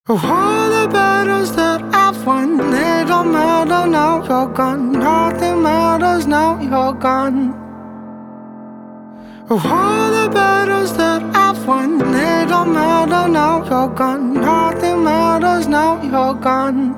Of all the battles that I've won, they don't matter now you're gone. Nothing matters now you're gone. Of all the battles that I've won, they don't matter now you're gone. Nothing matters now you're gone.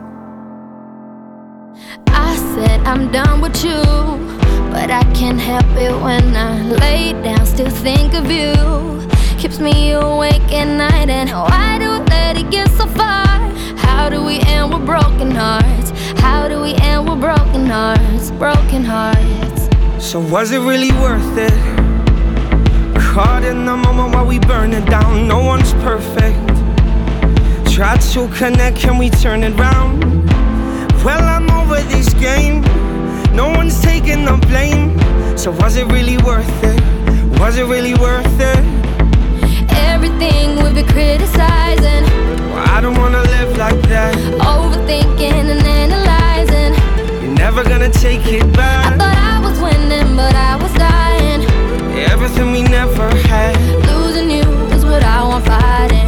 I said I'm done with you, but I can't help it when I lay down, still think of you. Keeps me awake at night, and why do we let it get so far? How do we end with broken hearts? How do we end with broken hearts? Broken hearts. So was it really worth it? Caught in the moment while we burn it down. No one's perfect. Tried to connect, can we turn it round? Well, I'm over this game. No one's taking the blame. So was it really worth it? Was it really worth it? Everything we've been criticizing, Well, I don't wanna live like that. overthinking and analyzing. You're never gonna take it I back. thought I was winning, but I was dying. Everything we never had. Losing you is what I want fighting.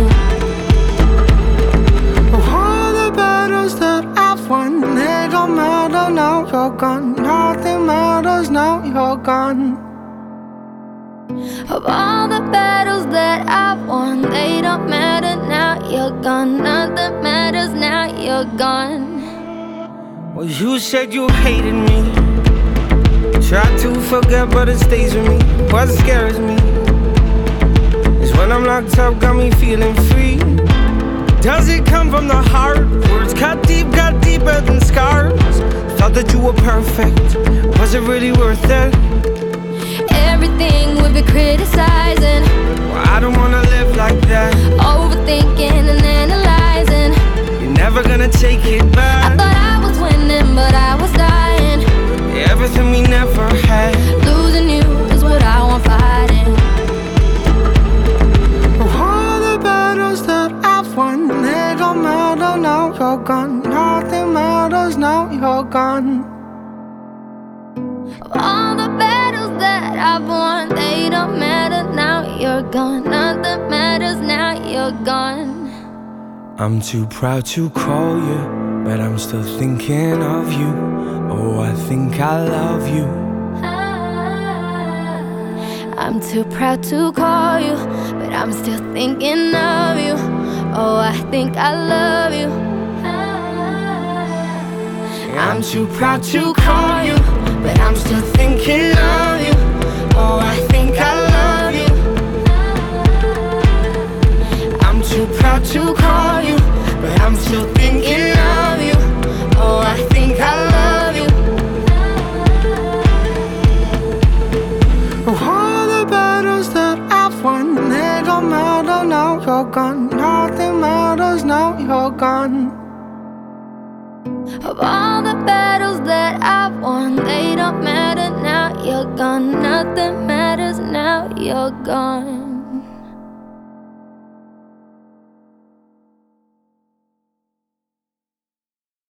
Of all the battles that I've won, they don't matter now you're gone. Nothing matters now you're gone. Of all the battles that I've won, they don't matter now you're gone. Nothing matters now you're gone. Well, you said you hated me. Tried to forget, but it stays with me. What scares me is when I'm locked up, got me feeling free. Does it come from the heart? Words cut deep, got deeper than scars. Thought that you were perfect. Was it really worth it? Everything we've been criticizing, Well, I don't wanna live like that. overthinking and analyzing. You're never gonna take it I back. thought I was winning, but I was dying. Everything we never had. Losing you is what I want fighting. Of all the battles that I've won, they don't matter now you're gone. Nothing matters now you're gone. Of all the battles that I've won, they don't matter now you're gone. Nothing matters now you're gone. I'm too proud to call you, but I'm still thinking of you. Oh, I think I love you. I'm too proud to call you, but I'm still thinking of you. Oh, I think I love you. I'm too proud to call you, but I'm still thinking of you. Oh, I think I love you. I'm too proud to call you, but I'm still thinking of you. Oh, I think I love you. Of all the battles that I've won, they don't matter now you're gone. Nothing matters now you're gone. Of all the battles that I've won, they don't matter now you're gone. Nothing matters now you're gone.